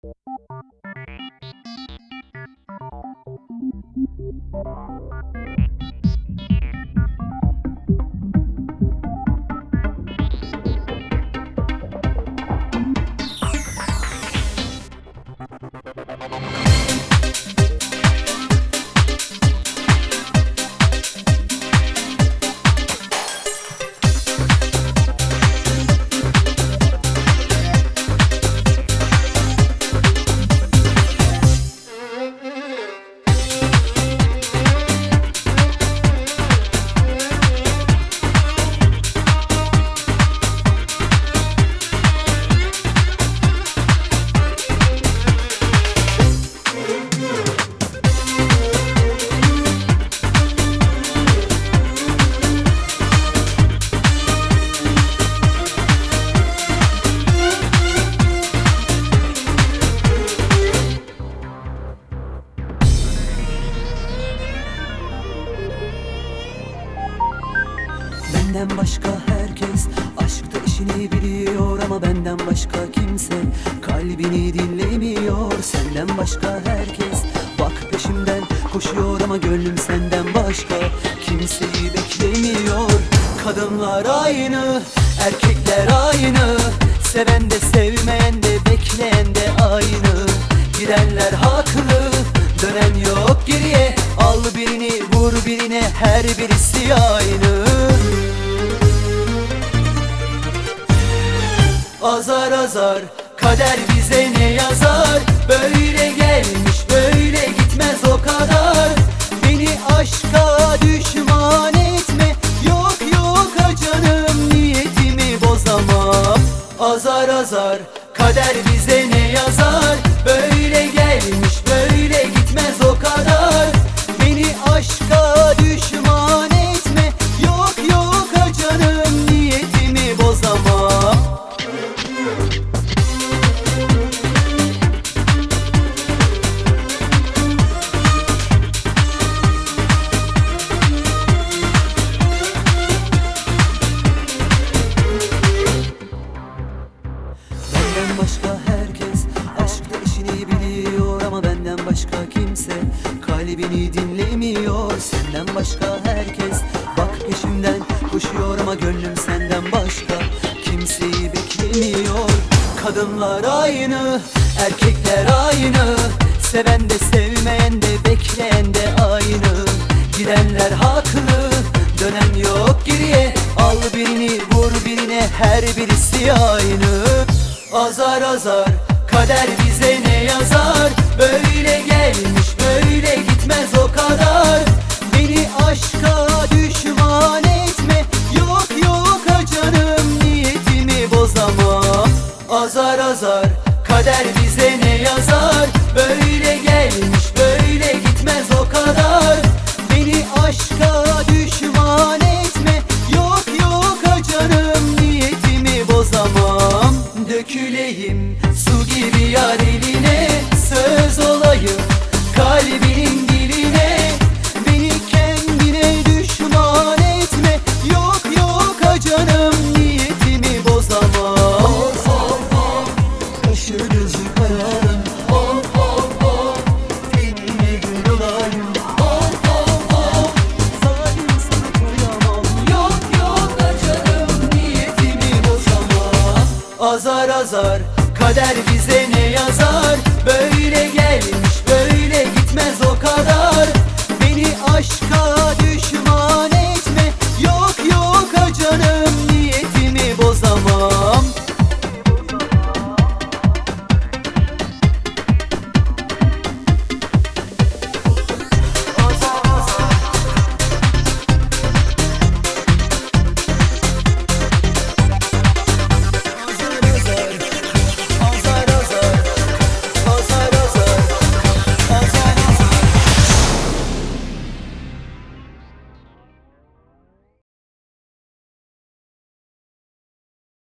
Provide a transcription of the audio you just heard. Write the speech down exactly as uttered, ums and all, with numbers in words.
Benden başka herkes aşkta işini biliyor, ama benden başka kimse kalbini dinlemiyor. Senden başka herkes bak peşimden koşuyor, ama gönlüm senden başka kimseyi beklemiyor. Kadınlar aynı, erkekler aynı, seven de sevmeyen de bekleyen de aynı. Gidenler haklı, dönen yok geriye. Al birini vur birine, her birisi aynı. Azar azar kader bize ne yazar? Böyle gelmiş böyle gitmez o kadar. Beni aşka düşman etme, yok yok ha canım, niyetimi bozamam. Azar azar kader bize ne yazar? Böyle gelmiş böyle gitmez o kadar. Beni aşka düşman etme, yok yok ha canım, niyetimi bozamam. Benden başka herkes aşkta işini biliyor, ama benden başka kimse kalbini dinlemiyor. Senden başka herkes bak peşimden koşuyor, ama gönlüm senden başka kimseyi beklemiyor. Kadınlar aynı, erkekler aynı, seven de sevmeyen de bekleyen de aynı. Gidenler haklı, dönen yok geriye. Al birini vur birine, her birisi aynı. Azar azar kader bize ne yazar? Böyle gelmiş böyle gitmez o kadar. Beni aşka düşman etme, yok yok ha canım, niyetimi bozamam. Azar azar kader bize ne yazar? Böyle gelmiş böyle gitmez o kadar. Beni aşka düşman etme, yok yok ha canım, niyetimi bozamam. Döküleyim su gibi yar eline, söz olayım kalbinin diline. Beni kendine düşman etme, yok yok ha canım, niyetimi bozamam. Of of of, kaşı gözü kararım. Of of of, tenine gül olayım. Of of of, zalim sana kıyamam. Yok yok ha canım, niyetimi bozamam. Azar azar kader bize ne yazar?